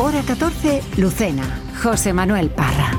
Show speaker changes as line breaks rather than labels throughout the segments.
Hora 14, Lucena. José Manuel Parra.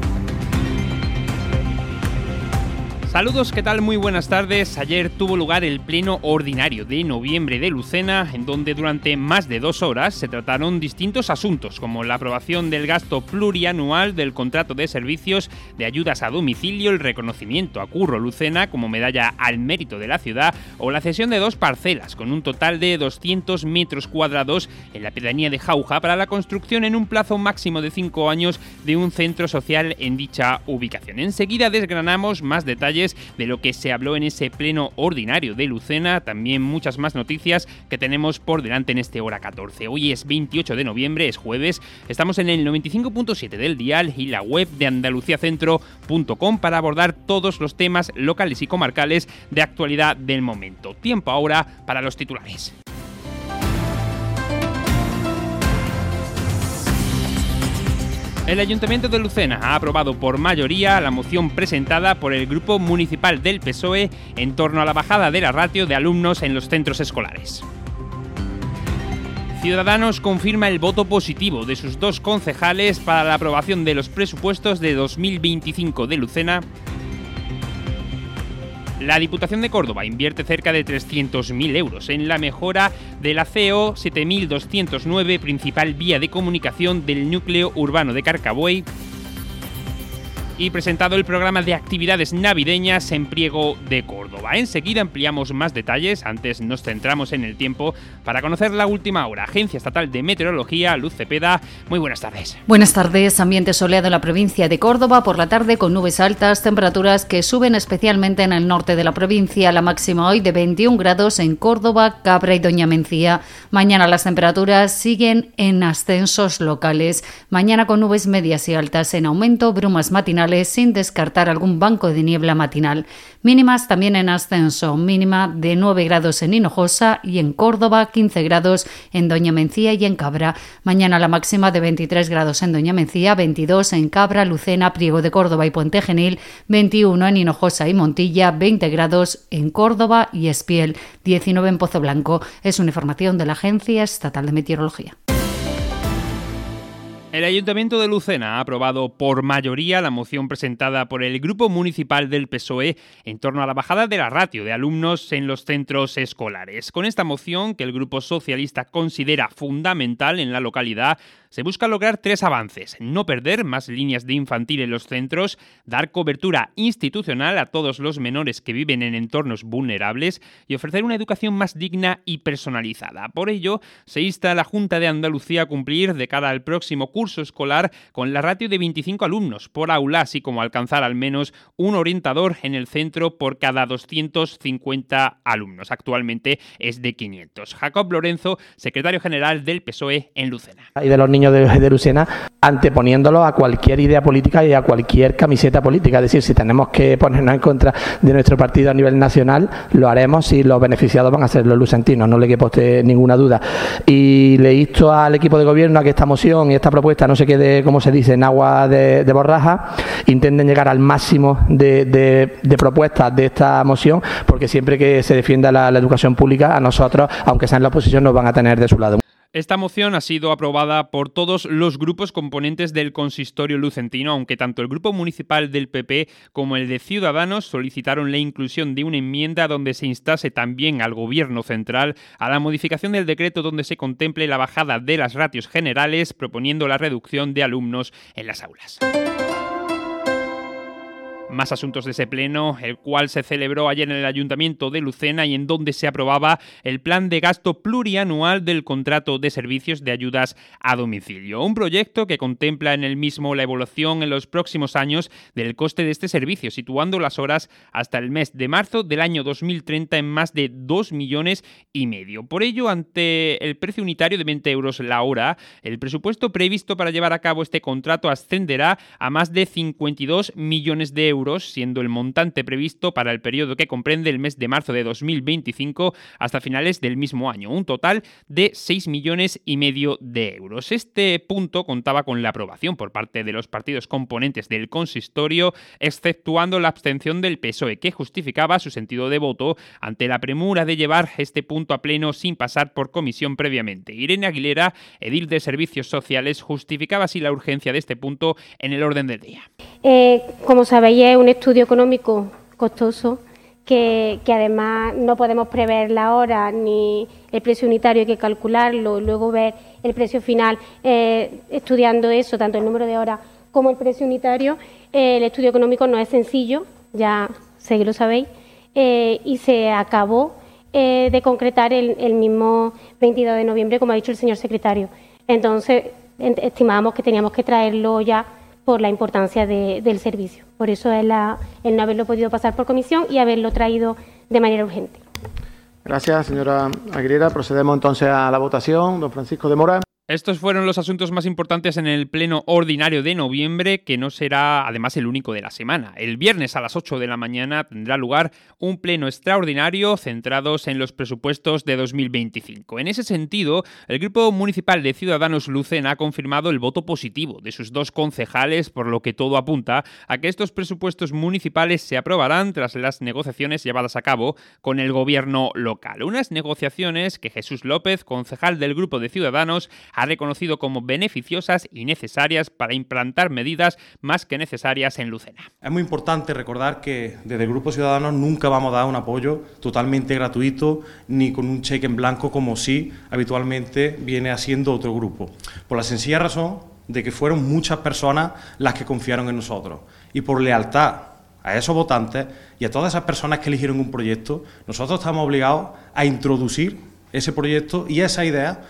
Saludos, ¿qué tal? Muy buenas tardes. Ayer tuvo lugar el pleno ordinario de noviembre de Lucena, en donde durante más de 2 horas se trataron distintos asuntos, como la aprobación del gasto plurianual del contrato de servicios de ayudas a domicilio, el reconocimiento a Curro Lucena como medalla al mérito de la ciudad, o la cesión de 2 parcelas con un total de 200 metros cuadrados en la pedanía de Jauja para la construcción en un plazo máximo de 5 años de un centro social en dicha ubicación. Enseguida desgranamos más detalles de lo que se habló en ese pleno ordinario de Lucena, también muchas más noticias que tenemos por delante en este Hora 14. Hoy es 28 de noviembre, es jueves, estamos en el 95.7 del dial y la web de andaluciacentro.com para abordar todos los temas locales y comarcales de actualidad del momento. Tiempo ahora para los titulares. El Ayuntamiento de Lucena ha aprobado por mayoría la moción presentada por el Grupo Municipal del PSOE en torno a la bajada de la ratio de alumnos en los centros escolares. Ciudadanos confirma el voto positivo de sus 2 concejales para la aprobación de los presupuestos de 2025 de Lucena. La Diputación de Córdoba invierte cerca de 300.000 euros en la mejora de la CO 7209, principal vía de comunicación del núcleo urbano de Carcabuey. Y presentado el programa de actividades navideñas en Priego de Córdoba. Enseguida ampliamos más detalles, antes nos centramos en el tiempo para conocer la última hora. Agencia Estatal de Meteorología, Luz Cepeda, muy buenas tardes.
Buenas tardes, ambiente soleado en la provincia de Córdoba, por la tarde con nubes altas, temperaturas que suben especialmente en el norte de la provincia, la máxima hoy de 21 grados en Córdoba, Cabra y Doña Mencía. Mañana las temperaturas siguen en ascensos locales, mañana con nubes medias y altas en aumento, brumas matinales, sin descartar algún banco de niebla matinal. Mínimas también en ascenso, mínima de 9 grados en Hinojosa y en Córdoba, 15 grados en Doña Mencía y en Cabra. Mañana la máxima de 23 grados en Doña Mencía, 22 en Cabra, Lucena, Priego de Córdoba y Puente Genil, 21 en Hinojosa y Montilla, 20 grados en Córdoba y Espiel, 19 en Pozo Blanco. Es una información de la Agencia Estatal de Meteorología.
El Ayuntamiento de Lucena ha aprobado por mayoría la moción presentada por el Grupo Municipal del PSOE en torno a la bajada de la ratio de alumnos en los centros escolares. Con esta moción, que el Grupo Socialista considera fundamental en la localidad, se busca lograr 3 avances: no perder más líneas de infantil en los centros, dar cobertura institucional a todos los menores que viven en entornos vulnerables y ofrecer una educación más digna y personalizada. Por ello, se insta a la Junta de Andalucía a cumplir de cara al próximo curso escolar con la ratio de 25 alumnos por aula, así como alcanzar al menos un orientador en el centro por cada 250 alumnos. Actualmente es de 500. Jacob Lorenzo, secretario general del PSOE en Lucena.
Y de los niños de Lucena, anteponiéndolo a cualquier idea política y a cualquier camiseta política. Es decir, si tenemos que ponernos en contra de nuestro partido a nivel nacional, lo haremos y los beneficiados van a ser los lucentinos, no le quepa a usted ninguna duda. Y le insto al equipo de gobierno a que esta moción y esta propuesta no se quede, como se dice, en agua de borraja. Intenten llegar al máximo de propuestas de esta moción, porque siempre que se defienda la educación pública, a nosotros, aunque sea en la oposición, nos van a tener de su lado.
Esta moción ha sido aprobada por todos los grupos componentes del consistorio lucentino, aunque tanto el Grupo Municipal del PP como el de Ciudadanos solicitaron la inclusión de una enmienda donde se instase también al Gobierno central a la modificación del decreto donde se contemple la bajada de las ratios generales, proponiendo la reducción de alumnos en las aulas. Más asuntos de ese pleno, el cual se celebró ayer en el Ayuntamiento de Lucena y en donde se aprobaba el plan de gasto plurianual del contrato de servicios de ayudas a domicilio. Un proyecto que contempla en el mismo la evolución en los próximos años del coste de este servicio, situando las horas hasta el mes de marzo del año 2030 en más de 2,5 millones. Por ello, ante el precio unitario de 20 euros la hora, el presupuesto previsto para llevar a cabo este contrato ascenderá a más de 52 millones de euros. euros, siendo el montante previsto para el periodo que comprende el mes de marzo de 2025 hasta finales del mismo año, un total de 6,5 millones de euros. Este punto contaba con la aprobación por parte de los partidos componentes del consistorio, exceptuando la abstención del PSOE, que justificaba su sentido de voto ante la premura de llevar este punto a pleno sin pasar por comisión previamente. Irene Aguilera, edil de Servicios Sociales, justificaba así la urgencia de este punto en el orden del día.
Como sabéis, es un estudio económico costoso que además no podemos prever la hora ni el precio unitario, hay que calcularlo, luego ver el precio final. Estudiando eso, tanto el número de horas como el precio unitario, el estudio económico no es sencillo, ya sé que lo sabéis, y se acabó de concretar el mismo 22 de noviembre, como ha dicho el señor secretario. Entonces, estimábamos que teníamos que traerlo ya por la importancia del servicio. Por eso es el no haberlo podido pasar por comisión y haberlo traído de manera urgente.
Gracias, señora Aguilera. Procedemos entonces a la votación. Don Francisco de Mora.
Estos fueron los asuntos más importantes en el pleno ordinario de noviembre, que no será además el único de la semana. El viernes a las 8 de la mañana tendrá lugar un pleno extraordinario centrados en los presupuestos de 2025. En ese sentido, el Grupo Municipal de Ciudadanos Lucena ha confirmado el voto positivo de sus 2 concejales, por lo que todo apunta a que estos presupuestos municipales se aprobarán tras las negociaciones llevadas a cabo con el gobierno local. Unas negociaciones que Jesús López, concejal del Grupo de Ciudadanos, ha reconocido como beneficiosas y necesarias para implantar medidas más que necesarias en Lucena.
Es muy importante recordar que desde el Grupo Ciudadanos nunca vamos a dar un apoyo totalmente gratuito ni con un cheque en blanco como sí habitualmente viene haciendo otro grupo, por la sencilla razón de que fueron muchas personas las que confiaron en nosotros y por lealtad a esos votantes y a todas esas personas que eligieron un proyecto, nosotros estamos obligados a introducir ese proyecto y esa idea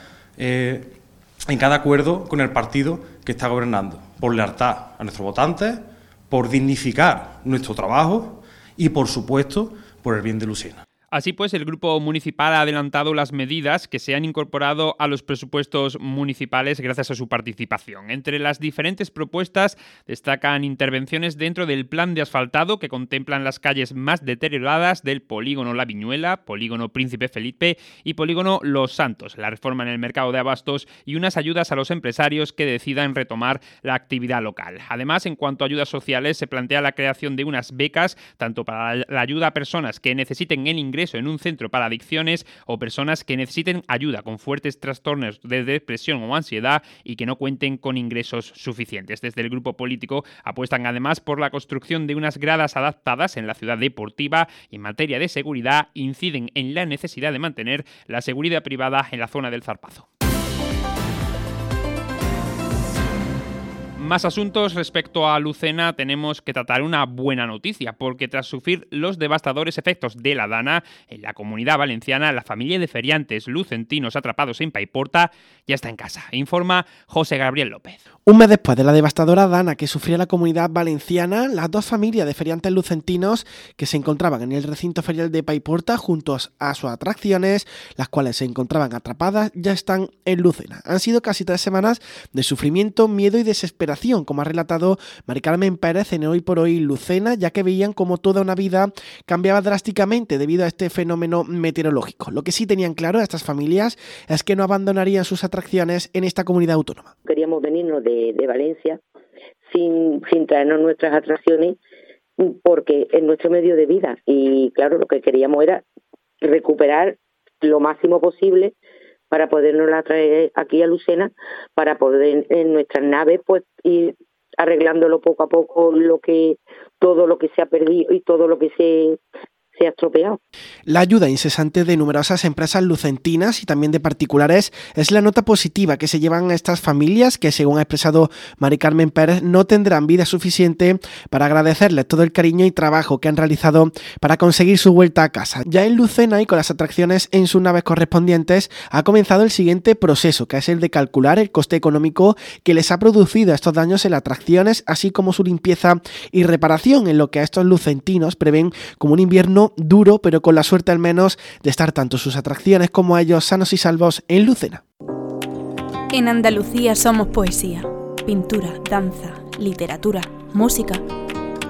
en cada acuerdo con el partido que está gobernando, por lealtad a nuestros votantes, por dignificar nuestro trabajo y, por supuesto, por el bien de Lucena.
Así pues, el Grupo Municipal ha adelantado las medidas que se han incorporado a los presupuestos municipales gracias a su participación. Entre las diferentes propuestas destacan intervenciones dentro del plan de asfaltado que contemplan las calles más deterioradas del polígono La Viñuela, polígono Príncipe Felipe y polígono Los Santos, la reforma en el mercado de abastos y unas ayudas a los empresarios que decidan retomar la actividad local. Además, en cuanto a ayudas sociales, se plantea la creación de unas becas tanto para la ayuda a personas que necesiten el ingreso en un centro para adicciones o personas que necesiten ayuda con fuertes trastornos de depresión o ansiedad y que no cuenten con ingresos suficientes. Desde el grupo político apuestan además por la construcción de unas gradas adaptadas en la ciudad deportiva y en materia de seguridad inciden en la necesidad de mantener la seguridad privada en la zona del Zarpazo. Más asuntos respecto a Lucena, tenemos que tratar una buena noticia, porque tras sufrir los devastadores efectos de la Dana, en la Comunidad Valenciana, la familia de feriantes lucentinos atrapados en Paiporta ya está en casa, informa José Gabriel López.
Un mes después de la devastadora Dana que sufrió la Comunidad Valenciana, las 2 familias de feriantes lucentinos que se encontraban en el recinto ferial de Paiporta juntos a sus atracciones, las cuales se encontraban atrapadas, ya están en Lucena. Han sido casi 3 semanas de sufrimiento, miedo y desesperación, como ha relatado Mari Carmen Pérez en Hoy por Hoy Lucena, ya que veían como toda una vida cambiaba drásticamente debido a este fenómeno meteorológico. Lo que sí tenían claro estas familias es que no abandonarían sus atracciones en esta comunidad autónoma.
Queríamos venirnos de Valencia sin traernos nuestras atracciones porque es nuestro medio de vida y claro, lo que queríamos era recuperar lo máximo posible para podernos traer aquí a Lucena, para poder en nuestras naves pues ir arreglándolo poco a poco todo lo que se ha perdido y todo lo que se ha estropeado.
La ayuda incesante de numerosas empresas lucentinas y también de particulares es la nota positiva que se llevan a estas familias que, según ha expresado Mari Carmen Pérez, no tendrán vida suficiente para agradecerles todo el cariño y trabajo que han realizado para conseguir su vuelta a casa. Ya en Lucena y con las atracciones en sus naves correspondientes ha comenzado el siguiente proceso, que es el de calcular el coste económico que les ha producido estos daños en las atracciones, así como su limpieza y reparación, en lo que a estos lucentinos prevén como un invierno duro, pero con la suerte al menos de estar tanto sus atracciones como ellos sanos y salvos en Lucena.
En Andalucía somos poesía, pintura, danza, literatura, música.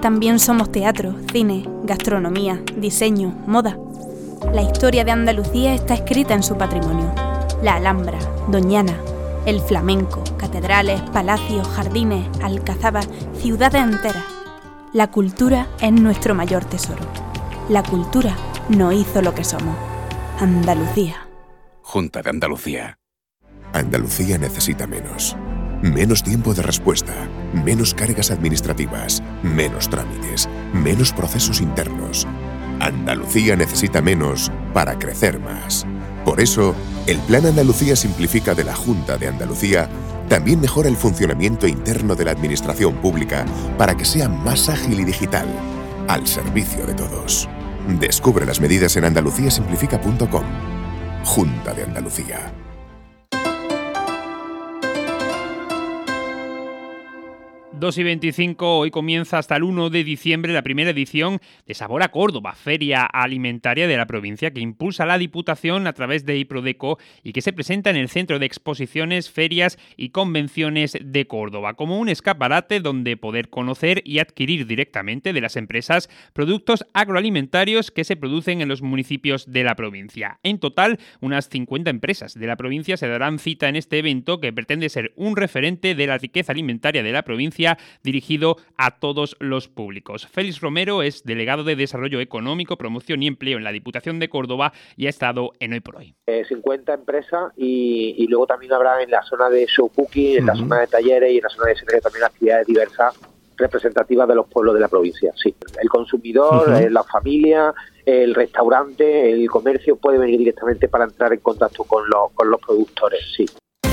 también somos teatro, cine, gastronomía, diseño, moda. La historia de Andalucía está escrita en su patrimonio. La Alhambra, Doñana, el flamenco, catedrales, palacios, jardines, alcazabas, ciudades enteras. La cultura es nuestro mayor tesoro. La cultura nos hizo lo que somos. Andalucía.
Junta de Andalucía. Andalucía necesita menos. Menos tiempo de respuesta, menos cargas administrativas, menos trámites, menos procesos internos. Andalucía necesita menos para crecer más. Por eso, el Plan Andalucía Simplifica de la Junta de Andalucía también mejora el funcionamiento interno de la administración pública para que sea más ágil y digital, al servicio de todos. Descubre las medidas en andaluciasimplifica.com. Junta de Andalucía.
2:25, hoy comienza hasta el 1 de diciembre la primera edición de Sabor a Córdoba, feria alimentaria de la provincia que impulsa la Diputación a través de Iprodeco y que se presenta en el Centro de Exposiciones, Ferias y Convenciones de Córdoba, como un escaparate donde poder conocer y adquirir directamente de las empresas productos agroalimentarios que se producen en los municipios de la provincia. En total, unas 50 empresas de la provincia se darán cita en este evento que pretende ser un referente de la riqueza alimentaria de la provincia dirigido a todos los públicos. Félix Romero es delegado de Desarrollo Económico, Promoción y Empleo en la Diputación de Córdoba y ha estado en Hoy por Hoy.
50 empresas y luego también habrá en la zona de show cooking, en la zona de talleres y en la zona de escenario también actividades diversas representativas de los pueblos de la provincia. Sí, el consumidor, la familia, el restaurante, el comercio puede venir directamente para entrar en contacto con los productores, sí.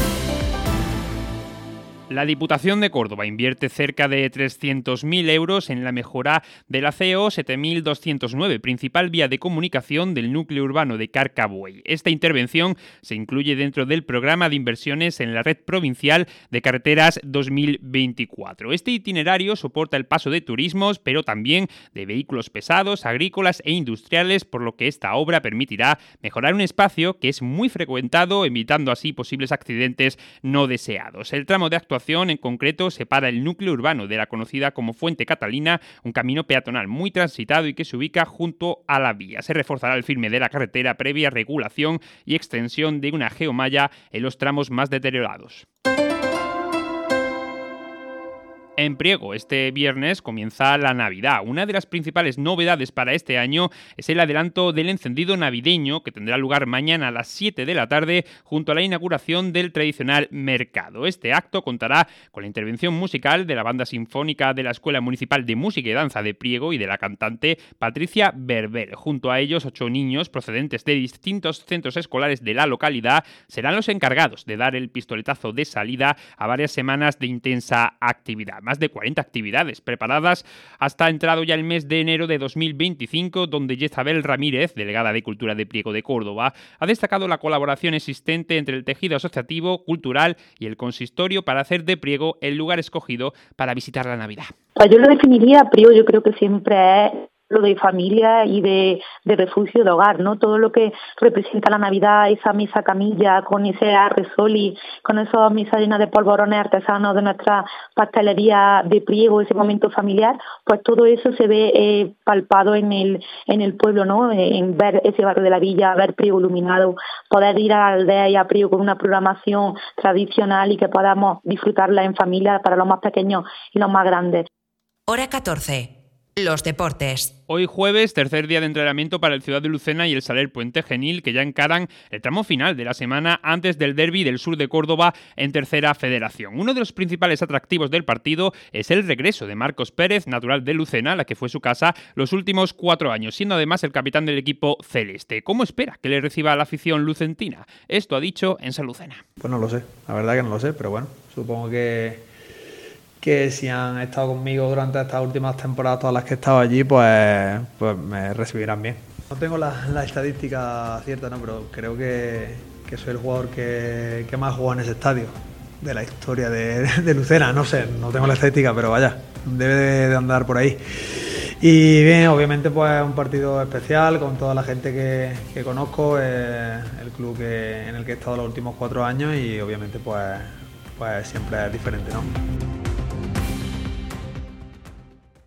La Diputación de Córdoba invierte cerca de 300.000 euros en la mejora de la CO 7209, principal vía de comunicación del núcleo urbano de Carcabuey. Esta intervención se incluye dentro del programa de inversiones en la red provincial de carreteras 2024. Este itinerario soporta el paso de turismos, pero también de vehículos pesados, agrícolas e industriales, por lo que esta obra permitirá mejorar un espacio que es muy frecuentado, evitando así posibles accidentes no deseados. El tramo de actuación en concreto separa el núcleo urbano de la conocida como Fuente Catalina, un camino peatonal muy transitado y que se ubica junto a la vía. Se reforzará el firme de la carretera previa regulación y extensión de una geomalla en los tramos más deteriorados. En Priego, este viernes comienza la Navidad. Una de las principales novedades para este año es el adelanto del encendido navideño que tendrá lugar mañana a las 7 de la tarde junto a la inauguración del tradicional mercado. Este acto contará con la intervención musical de la Banda Sinfónica de la Escuela Municipal de Música y Danza de Priego y de la cantante Patricia Berber. Junto a ellos, 8 niños procedentes de distintos centros escolares de la localidad serán los encargados de dar el pistoletazo de salida a varias semanas de intensa actividad. Más de 40 actividades preparadas hasta entrado ya el mes de enero de 2025, donde Jezabel Ramírez, delegada de Cultura de Priego de Córdoba, ha destacado la colaboración existente entre el tejido asociativo, cultural y el consistorio para hacer de Priego el lugar escogido para visitar la Navidad.
Yo lo definiría, Priego yo creo que siempre es lo de familia y de refugio de hogar, ¿no? Todo lo que representa la Navidad, esa mesa camilla con ese arresoli, con esas mesas llenas de polvorones artesanos de nuestra pastelería de Priego, ese momento familiar, pues todo eso se ve palpado en el pueblo, ¿no? En ver ese barrio de la villa, ver Priego iluminado, poder ir a la aldea y a Priego con una programación tradicional y que podamos disfrutarla en familia para los más pequeños y los más grandes.
Hora 14. Los deportes.
Hoy jueves, tercer día de entrenamiento para el Ciudad de Lucena y el Saler Puente Genil, que ya encaran el tramo final de la semana antes del derbi del sur de Córdoba en tercera federación. Uno de los principales atractivos del partido es el regreso de Marcos Pérez, natural de Lucena, la que fue su casa los últimos 4 años, siendo además el capitán del equipo celeste. ¿Cómo espera que le reciba la afición lucentina? Esto ha dicho en San Lucena.
Pues no lo sé, la verdad que no lo sé, pero bueno, supongo que si han estado conmigo durante estas últimas temporadas, todas las que he estado allí, pues me recibirán bien. No tengo la estadística cierta, ¿no? Pero creo que soy el jugador que más jugó en ese estadio de la historia de Lucena. No sé, no tengo la estadística, pero vaya, debe de andar por ahí. Y bien, obviamente pues un partido especial con toda la gente que conozco, el club en el que he estado los últimos 4 años y obviamente pues siempre es diferente, ¿no?